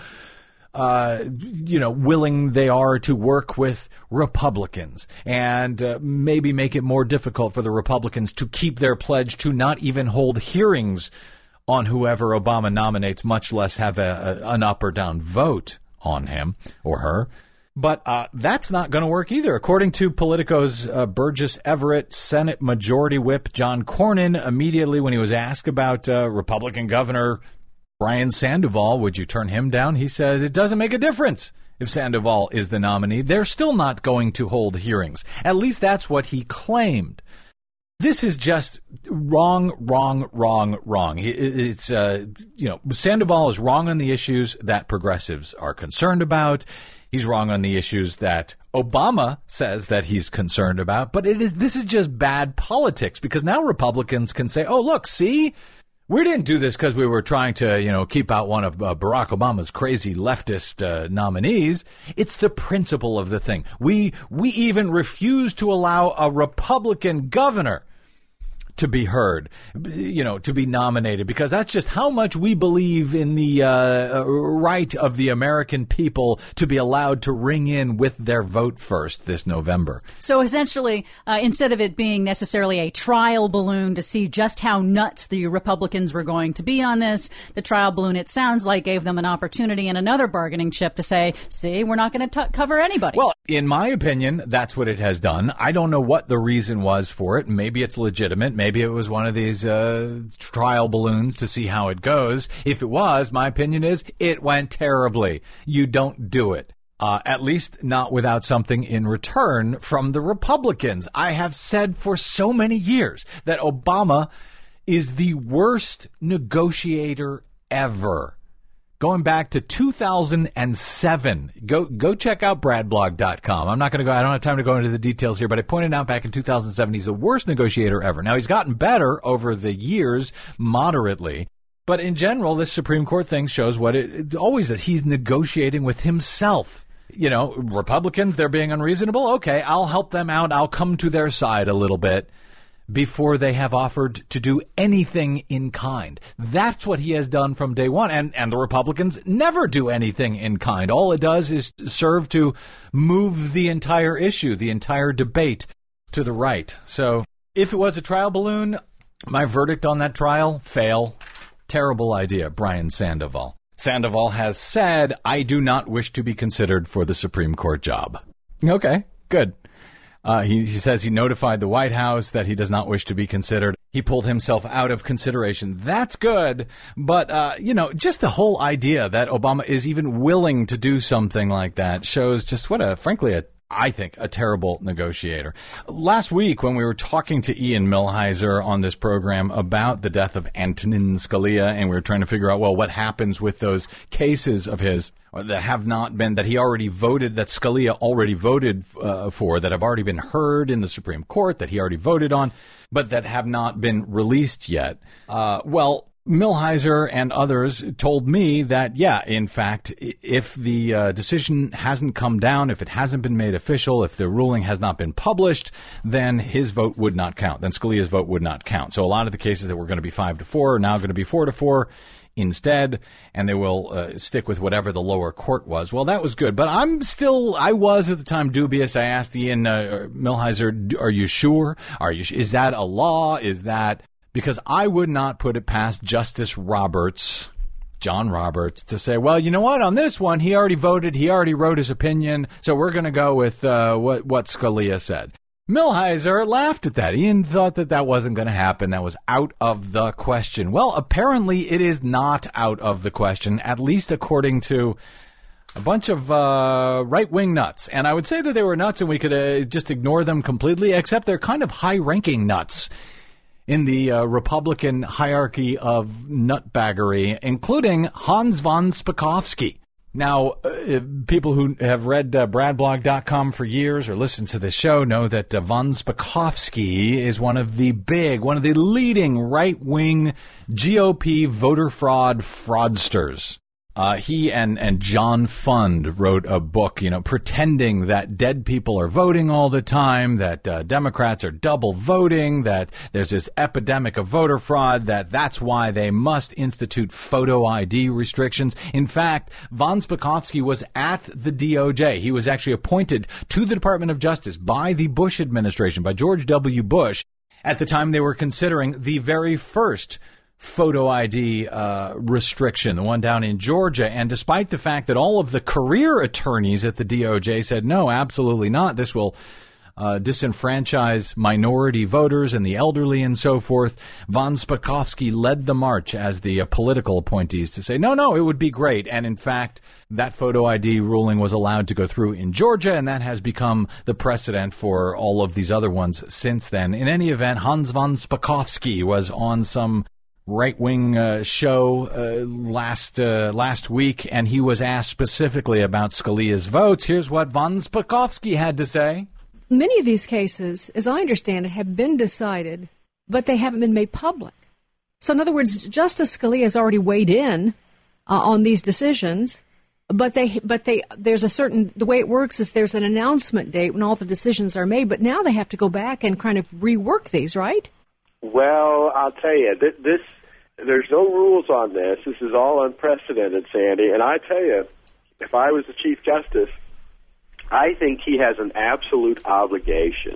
uh, you know, willing they are to work with Republicans and uh, maybe make it more difficult for the Republicans to keep their pledge to not even hold hearings on whoever Obama nominates, much less have a, a, an up or down vote on him or her. But uh, that's not going to work either. According to Politico's uh, Burgess Everett, Senate Majority Whip John Cornyn, immediately when he was asked about uh, Republican Governor Brian Sandoval, would you turn him down? He said it doesn't make a difference if Sandoval is the nominee. They're still not going to hold hearings. At least that's what he claimed. This is just wrong, wrong, wrong, wrong. It's, uh, you know, Sandoval is wrong on the issues that progressives are concerned about. He's wrong on the issues that Obama says that he's concerned about. But it is this is just bad politics, because now Republicans can say, oh, look, see, we didn't do this because we were trying to, you know, keep out one of uh, Barack Obama's crazy leftist uh, nominees. It's the principle of the thing. We we even refuse to allow a Republican governor to be heard, you know, to be nominated, because that's just how much we believe in the uh, right of the American people to be allowed to ring in with their vote first this November. So essentially, uh, instead of it being necessarily a trial balloon to see just how nuts the Republicans were going to be on this, the trial balloon, it sounds like, gave them an opportunity and another bargaining chip to say, see, we're not going to cover anybody. Well, in my opinion, that's what it has done. I don't know what the reason was for it. Maybe it's legitimate. Maybe it was one of these uh, trial balloons to see how it goes. If it was, my opinion is it went terribly. You don't do it. Uh, at least not without something in return from the Republicans. I have said for so many years that Obama is the worst negotiator ever. Going back to two thousand seven, go go check out brad blog dot com. I'm not going to go, I don't have time to go into the details here, but I pointed out back in two thousand seven, he's the worst negotiator ever. Now, he's gotten better over the years, moderately, but in general, this Supreme Court thing shows what it, it always that he's negotiating with himself. You know, Republicans, they're being unreasonable. Okay, I'll help them out. I'll come to their side a little bit before they have offered to do anything in kind. That's what he has done from day one. And, and the Republicans never do anything in kind. All it does is serve to move the entire issue, the entire debate to the right. So if it was a trial balloon, my verdict on that trial, fail. Terrible idea, Brian Sandoval. Sandoval has said, I do not wish to be considered for the Supreme Court job. Okay, good. Uh, he, he says he notified the White House that he does not wish to be considered. He pulled himself out of consideration. That's good. But, uh, you know, just the whole idea that Obama is even willing to do something like that shows just what a, frankly, a, I think, a terrible negotiator. Last week, when we were talking to Ian Millhiser on this program about the death of Antonin Scalia, and we were trying to figure out, well, what happens with those cases of his that have not been, that he already voted, that Scalia already voted uh, for, that have already been heard in the Supreme Court, that he already voted on, but that have not been released yet. Uh, well, Millhiser and others told me that, yeah, in fact, if the uh, decision hasn't come down, if it hasn't been made official, if the ruling has not been published, then his vote would not count. Then Scalia's vote would not count. So a lot of the cases that were going to be five to four are now going to be four to four instead, and they will uh, stick with whatever the lower court was. Well, that was good. But I'm still, I was at the time dubious. I asked Ian uh, Millhiser, are you sure? Are you? Is that a law? Is that... Because I would not put it past Justice Roberts, John Roberts, to say, well, you know what, on this one, he already voted, he already wrote his opinion, so we're going to go with uh, what, what Scalia said. Millhiser laughed at that. Ian thought that that wasn't going to happen. That was out of the question. Well, apparently it is not out of the question, at least according to A bunch of uh, right-wing nuts. And I would say that they were nuts and we could uh, just ignore them completely, except they're kind of high-ranking nuts in the uh, Republican hierarchy of nutbaggery, including Hans von Spakovsky. Now, uh, people who have read uh, brad blog dot com for years or listened to the show know that uh, von Spakovsky is one of the big, one of the leading right-wing G O P voter fraud fraudsters. Uh, he and, and John Fund wrote a book, you know, pretending that dead people are voting all the time, that uh, Democrats are double voting, that there's this epidemic of voter fraud, that that's why they must institute photo I D restrictions. In fact, von Spakovsky was at the D O J. He was actually appointed to the Department of Justice by the Bush administration, by George W. Bush, at the time they were considering the very first photo I D uh, restriction, the one down in Georgia. And despite the fact that all of the career attorneys at the D O J said, no, absolutely not, this will uh, disenfranchise minority voters and the elderly and so forth, von Spakovsky led the march as the uh, political appointees to say, no, no, it would be great. And in fact, that photo I D ruling was allowed to go through in Georgia, and that has become the precedent for all of these other ones since then. In any event, Hans von Spakovsky was on some right-wing uh, show uh, last uh, last week, and he was asked specifically about Scalia's votes. Here's what von Spakovsky had to say. Many of these cases, as I understand it, have been decided, but they haven't been made public. So in other words, Justice Scalia has already weighed in uh, on these decisions, but they but they there's a certain, the way it works is there's an announcement date when all the decisions are made, but now they have to go back and kind of rework these, right? Well, I'll tell you, th- this there's no rules on this. This is all unprecedented, Sandy. And I tell you, if I was the Chief Justice, I think he has an absolute obligation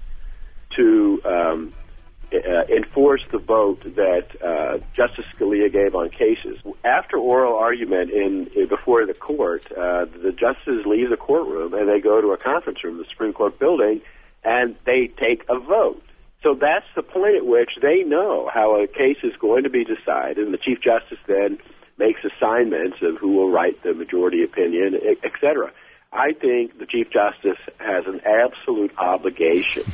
to um, uh, enforce the vote that uh, Justice Scalia gave on cases. After oral argument in, in before the court, uh, the justices leave the courtroom and they go to a conference room, the Supreme Court building, and they take a vote. So that's the point at which they know how a case is going to be decided, and the Chief Justice then makes assignments of who will write the majority opinion, et cetera. I think the Chief Justice has an absolute obligation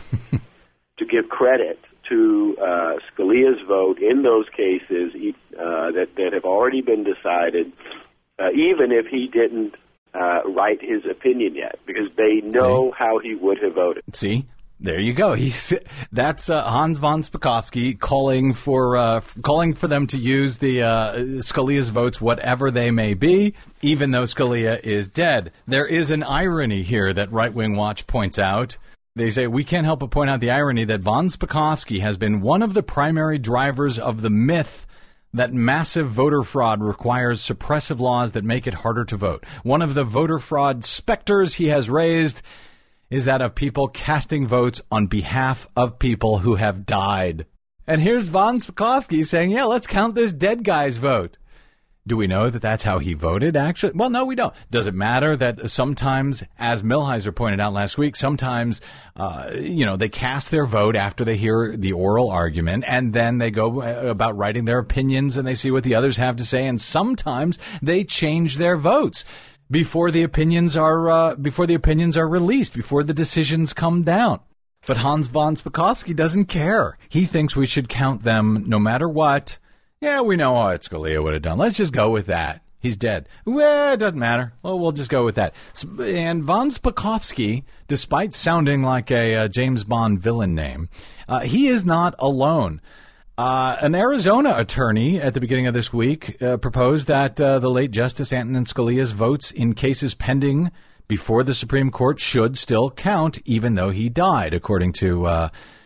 to give credit to uh, Scalia's vote in those cases uh, that, that have already been decided, uh, even if he didn't uh, write his opinion yet, because they know See? how he would have voted. See? There you go. He's that's uh, Hans von Spakovsky calling for uh, calling for them to use the uh, Scalia's votes, whatever they may be, even though Scalia is dead. There is an irony here that Right Wing Watch points out. They say, we can't help but point out the irony that von Spakovsky has been one of the primary drivers of the myth that massive voter fraud requires suppressive laws that make it harder to vote. One of the voter fraud specters he has raised is that of people casting votes on behalf of people who have died. And here's von Spakovsky saying, yeah, let's count this dead guy's vote. Do we know that that's how he voted, actually? Well, no, we don't. Does it matter that sometimes, as Millhiser pointed out last week, sometimes, uh, you know, they cast their vote after they hear the oral argument, and then they go about writing their opinions, and they see what the others have to say, and sometimes they change their votes before the opinions are uh, before the opinions are released, before the decisions come down. But Hans von Spakovsky doesn't care. He thinks we should count them no matter what. Yeah, we know what Scalia would have done. Let's just go with that. He's dead. Well, it doesn't matter. Well, we'll just go with that. And von Spakovsky, despite sounding like a, a James Bond villain name, uh, he is not alone. Uh, an Arizona attorney at the beginning of this week uh, proposed that uh, the late Justice Antonin Scalia's votes in cases pending before the Supreme Court should still count, even though he died, according to uh,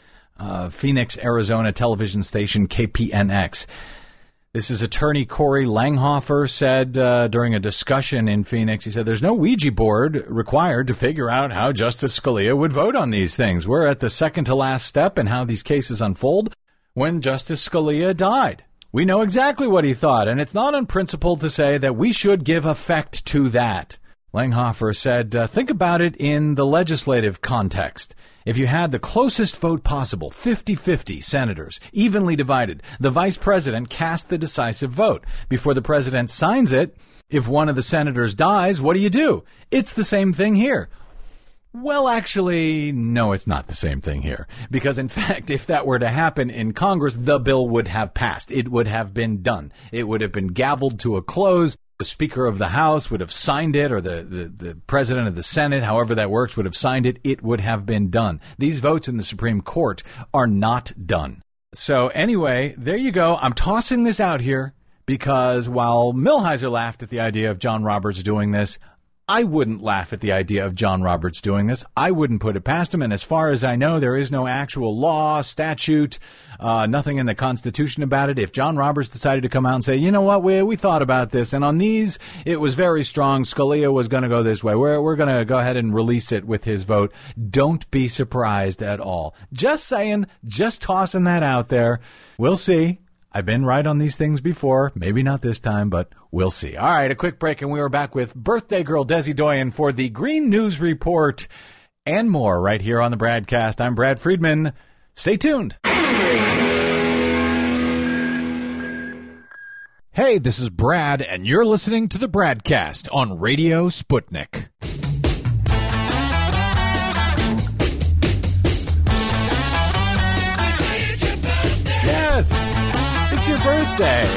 uh, Phoenix, Arizona television station K P N X. This is attorney Corey Langhofer said uh, during a discussion in Phoenix, he said, there's no Ouija board required to figure out how Justice Scalia would vote on these things. We're at the second to last step in how these cases unfold. When Justice Scalia died, we know exactly what he thought, and it's not unprincipled to say that we should give effect to that. Langhofer said, uh, think about it in the legislative context. If you had the closest vote possible, fifty-fifty senators, evenly divided, the vice president cast the decisive vote. Before the president signs it, If one of the senators dies, what do you do? It's the same thing here. Well, actually, no, it's not the same thing here. Because, in fact, if that were to happen in Congress, the bill would have passed. It would have been done. It would have been gavelled to a close. The Speaker of the House would have signed it, or the, the, the President of the Senate, however that works, would have signed it. It would have been done. These votes in the Supreme Court are not done. So, anyway, there you go. I'm tossing this out here because while Millhiser laughed at the idea of John Roberts doing this, I wouldn't laugh at the idea of John Roberts doing this. I wouldn't put it past him. And as far as I know, there is no actual law, statute, uh, nothing in the Constitution about it. If John Roberts decided to come out and say, you know what, we we thought about this, and on these, it was very strong. Scalia was going to go this way. We're, we're going to go ahead and release it with his vote. Don't be surprised at all. Just saying, just tossing that out there. We'll see. I've been right on these things before. Maybe not this time, but we'll see. All right, a quick break, and we are back with birthday girl Desi Doyen for the Green News Report and more right here on the Bradcast. I'm Brad Friedman. Stay tuned. Hey, this is Brad, and you're listening to the Bradcast on Radio Sputnik. Yes! It's your birthday.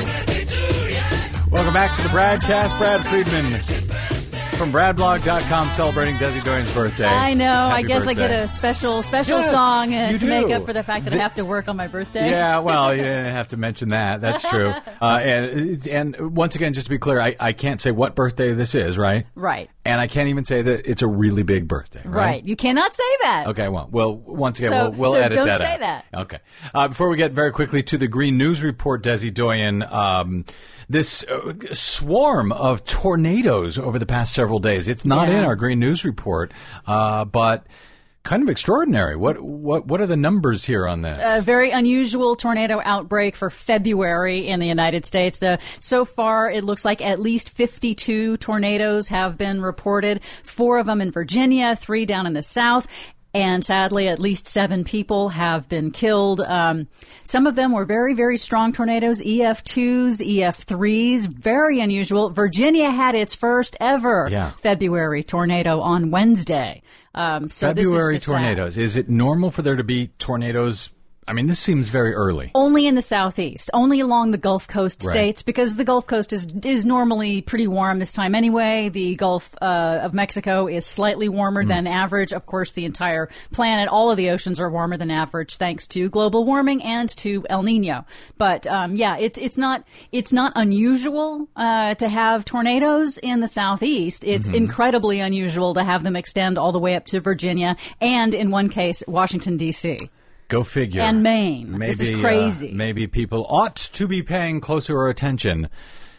Welcome back to the Bradcast. Brad Friedman from brad blog dot com celebrating Desi Doyen's birthday. I know. Happy I guess birthday. I get a special special Yes, song uh, you to make do. up for the fact that I have to work on my birthday. Yeah, well, you didn't have to mention that. That's true. Uh, and and once again, just to be clear, I, I can't say what birthday this is, right? Right. And I can't even say that it's a really big birthday, right? Right. You cannot say that. Okay, well, well once again, So- we'll, we'll so edit don't that say out. that. Okay. Uh, before we get very quickly to the Green News Report, Desi Doyen, um, this uh, swarm of tornadoes over the past several days. It's not Yeah. in our Green News Report, uh, but kind of extraordinary. What what what are the numbers here on this? A very unusual tornado outbreak for February in the United States. The, so far, it looks like at least fifty-two tornadoes have been reported, four of them in Virginia, three down in the South. And sadly, at least seven people have been killed. Um, some of them were very, very strong tornadoes, E F twos, E F threes, very unusual. Virginia had its first ever Yeah. February tornado on Wednesday. Um, so February this is just sad. tornadoes. Is it normal for there to be tornadoes? I mean, this seems very early. Only in the southeast, only along the Gulf Coast Right. states, because the Gulf Coast is is normally pretty warm this time anyway. The Gulf uh, of Mexico is slightly warmer Mm. than average. Of course, the entire planet, all of the oceans are warmer than average, thanks to global warming and to El Nino. But um, yeah, it's it's not it's not unusual uh, to have tornadoes in the southeast. It's Mm-hmm. incredibly unusual to have them extend all the way up to Virginia and, in one case, Washington D C Go figure. and Maine. Maybe, This is crazy. Uh, maybe people ought to be paying closer attention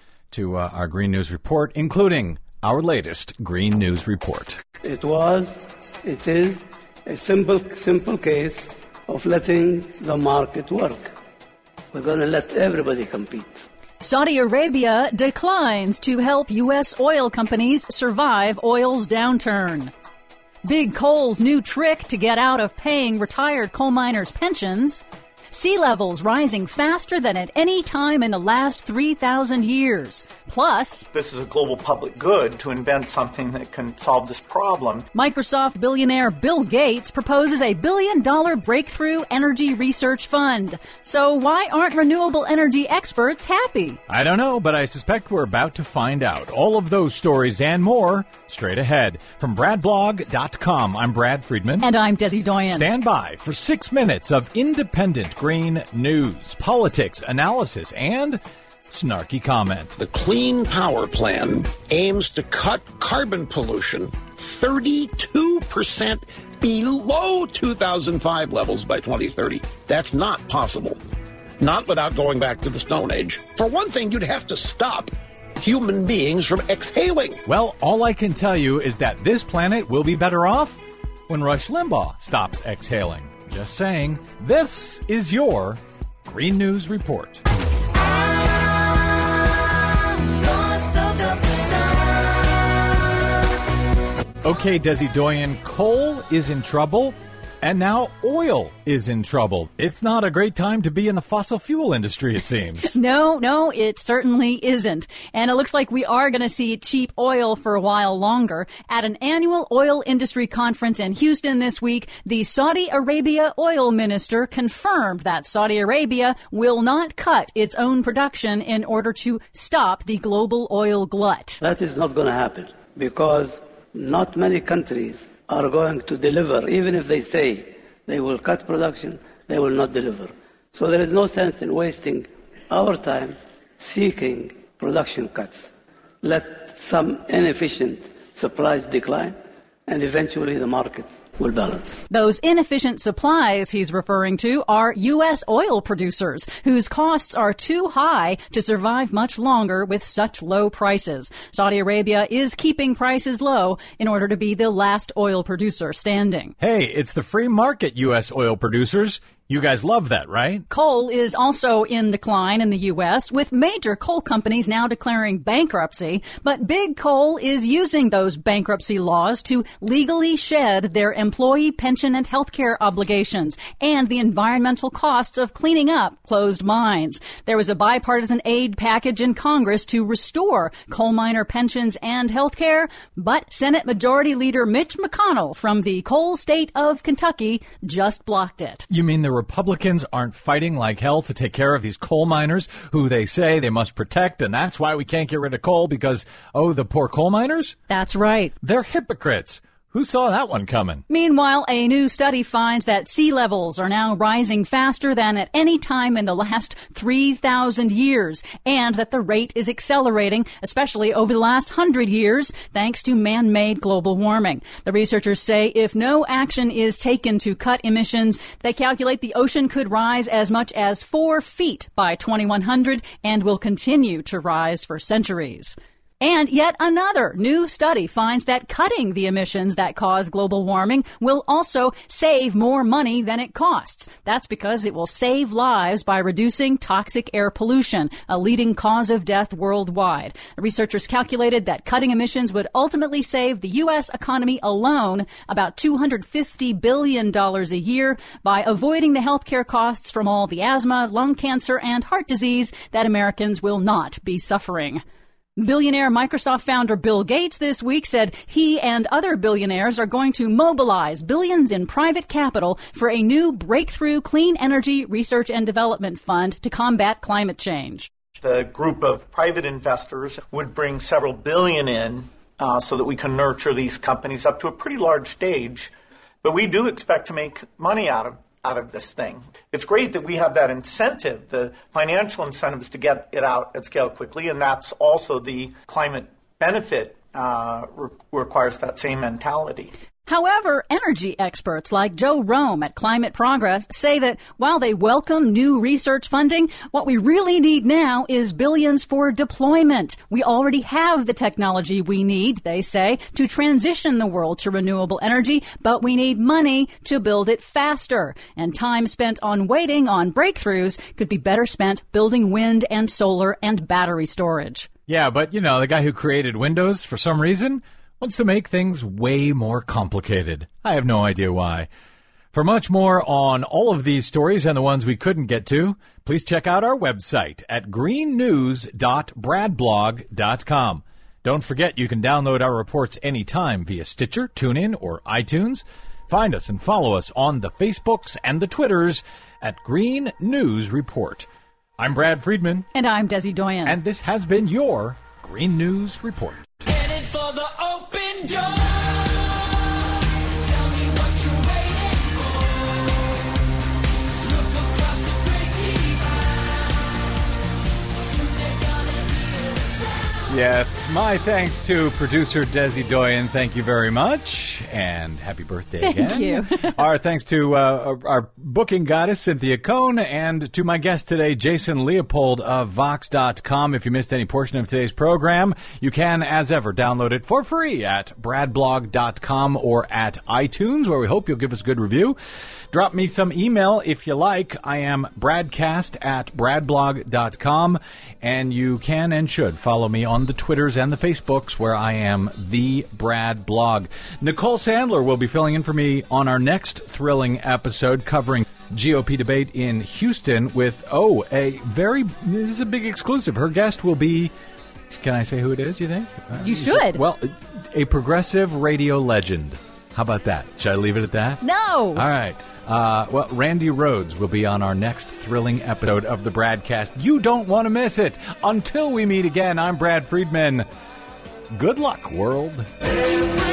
to uh, our Green News Report, including our latest Green News Report. It was, it is, a simple, simple case of letting the market work. We're going to let everybody compete. Saudi Arabia declines to help U S oil companies survive oil's downturn. Big Coal's new trick to get out of paying retired coal miners' pensions. Sea levels rising faster than at any time in the last three thousand years. Plus, This is a global public good to invent something that can solve this problem. Microsoft billionaire Bill Gates proposes a billion dollar breakthrough energy research fund. So why aren't renewable energy experts happy? I don't know, but I suspect we're about to find out. All of those stories and more straight ahead. From brad blog dot com, I'm Brad Friedman. And I'm Desi Doyen. Stand by for six minutes of independent green news, politics, analysis, and snarky comment. The Clean Power Plan aims to cut carbon pollution thirty-two percent below two thousand five levels by twenty thirty. That's not possible. Not without going back to the Stone Age. For one thing, you'd have to stop human beings from exhaling. Well, all I can tell you is that this planet will be better off when Rush Limbaugh stops exhaling. Just saying, this is your Green News Report. Okay, Desi Doyen, coal is in trouble. And now oil is in trouble. It's not a great time to be in the fossil fuel industry, it seems. No, no, it certainly isn't. And it looks like we are going to see cheap oil for a while longer. At an annual oil industry conference in Houston this week, the Saudi Arabia oil minister confirmed that Saudi Arabia will not cut its own production in order to stop the global oil glut. That is not going to happen because not many countries are going to deliver. Even if they say they will cut production, they will not deliver. So there is no sense in wasting our time seeking production cuts. Let some inefficient supplies decline, and eventually the market will balance. Those inefficient supplies he's referring to are U S oil producers whose costs are too high to survive much longer with such low prices. Saudi Arabia is keeping prices low in order to be the last oil producer standing. Hey, it's the free market, U S oil producers. You guys love that, right? Coal is also in decline in the U S, with major coal companies now declaring bankruptcy. But Big Coal is using those bankruptcy laws to legally shed their employee pension and health care obligations and the environmental costs of cleaning up closed mines. There was a bipartisan aid package in Congress to restore coal miner pensions and health care, but Senate Majority Leader Mitch McConnell from the coal state of Kentucky just blocked it. You mean the Republicans aren't fighting like hell to take care of these coal miners who they say they must protect, and that's why we can't get rid of coal because, oh, the poor coal miners? That's right. They're hypocrites. Who saw that one coming? Meanwhile, a new study finds that sea levels are now rising faster than at any time in the last three thousand years, and that the rate is accelerating, especially over the last one hundred years, thanks to man-made global warming. The researchers say if no action is taken to cut emissions, they calculate the ocean could rise as much as four feet by twenty-one hundred and will continue to rise for centuries. And yet another new study finds that cutting the emissions that cause global warming will also save more money than it costs. That's because it will save lives by reducing toxic air pollution, a leading cause of death worldwide. The researchers calculated that cutting emissions would ultimately save the U S economy alone about two hundred fifty billion dollars a year by avoiding the healthcare costs from all the asthma, lung cancer, and heart disease that Americans will not be suffering. Billionaire Microsoft founder Bill Gates this week said he and other billionaires are going to mobilize billions in private capital for a new breakthrough clean energy research and development fund to combat climate change. The group of private investors would bring several billion in uh, so that we can nurture these companies up to a pretty large stage. But we do expect to make money out of out of this thing. It's great that we have that incentive, the financial incentives to get it out at scale quickly, and that's also the climate benefit uh, re- requires that same mentality. However, energy experts like Joe Rome at Climate Progress say that while they welcome new research funding, what we really need now is billions for deployment. We already have the technology we need, they say, to transition the world to renewable energy, but we need money to build it faster. And time spent on waiting on breakthroughs could be better spent building wind and solar and battery storage. Yeah, but, you know, the guy who created Windows, for some reason, wants to make things way more complicated. I have no idea why. For much more on all of these stories and the ones we couldn't get to, please check out our website at green news dot brad blog dot com. Don't forget you can download our reports anytime via Stitcher, TuneIn, or iTunes. Find us and follow us on the Facebooks and the Twitters at Green News Report. I'm Brad Friedman. And I'm Desi Doyen. And this has been your Green News Report. Headed for the open door. Tell me what you're waiting for. Look across the great divide. Soon they're gonna hear the sound. Yes, my thanks to producer Desi Doyen. Thank you very much, and happy birthday Thank again. you. Our thanks to uh, our booking goddess, Cynthia Cohn, and to my guest today, Jason Leopold of Vox dot com. If you missed any portion of today's program, you can, as ever, download it for free at brad blog dot com or at iTunes, where we hope you'll give us a good review. Drop me some email if you like. I am bradcast at brad blog dot com, and you can and should follow me on on the Twitters and the Facebooks, where I am the Brad Blog. Nicole Sandler will be filling in for me on our next thrilling episode covering G O P debate in Houston with, oh, a very, this is a big exclusive. Her guest will be, can I say who it is, you think? Uh, you should. Well, a progressive radio legend. How about that? Should I leave it at that? No. All right. Uh, well, Randy Rhodes will be on our next thrilling episode of the Bradcast. You don't want to miss it. Until we meet again, I'm Brad Friedman. Good luck, world.